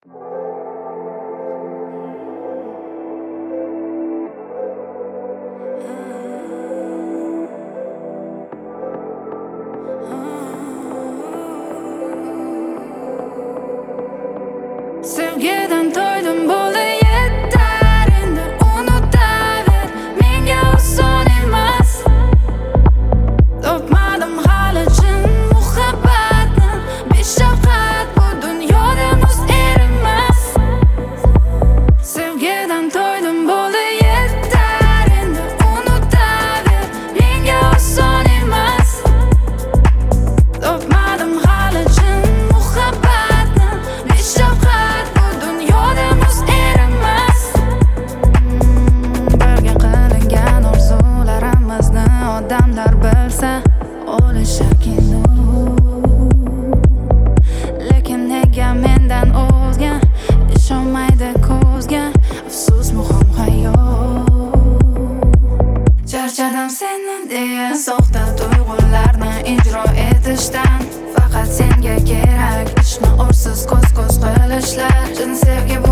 Sevgidan to'ydim, bo'ldi yetar, endi unutaver. Menga oson emas. Topmadim hali chin muhabbatni. Beshafqat bu dunyoda muz erimas. Sevgidan to'ydim, bo'ldi yetar, endi unutaver. Menga oson emas. Topmadim hali chin muhabbatni. Beshafqat bu dunyoda muz erimas. Birga qilingan orzularimizni odamlar bilsa o'lisharkin. Lekin nega mendan o'zga ishonmaydi ko'zga? Afsus muhim hayot. Charchadim seni deya soxta tuyg'ularni ijro etishdan. Faqat senga kerak ishni o'rsiz ko'z-ko'z qilishlar. Chin sevgi